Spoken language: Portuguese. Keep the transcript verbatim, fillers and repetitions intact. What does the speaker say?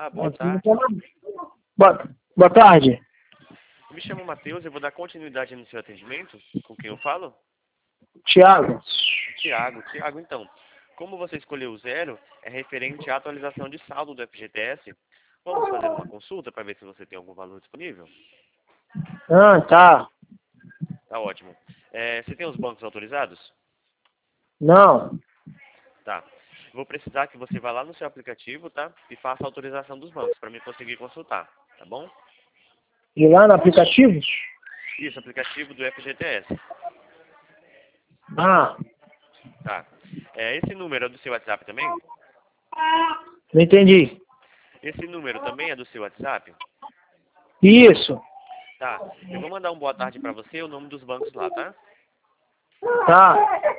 Olá, boa tarde. Boa, boa tarde. Eu me chamo Matheus, eu vou dar continuidade no seu atendimento. Com quem eu falo? Tiago. Tiago. Tiago, então, como você escolheu o zero, é referente à atualização de saldo do F G T S. Vamos fazer uma consulta para ver se você tem algum valor disponível? Ah, tá. Tá ótimo. É, você tem os bancos autorizados? Não. Tá. Vou precisar que você vá lá no seu aplicativo, tá? E faça a autorização dos bancos para me conseguir consultar, tá bom? E lá no aplicativo? Isso, aplicativo do F G T S. Ah, Tá. É, esse número é do seu WhatsApp também? não entendi. Esse número também é do seu WhatsApp? Isso. Tá. Eu vou mandar um boa tarde para você e o nome dos bancos lá, tá? Tá.